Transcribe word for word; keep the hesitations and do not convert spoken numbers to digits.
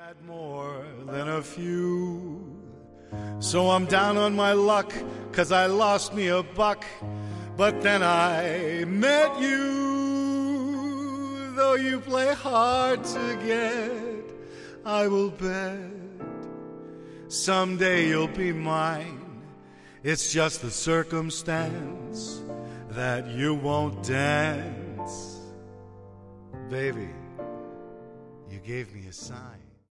Had more than a few, so I'm down on my luck, 'cause I lost me a buck. But then I met you, though you play hard to get, I will bet someday you'll be mine. It's just the circumstance that you won't dance. Baby, you gave me a sign.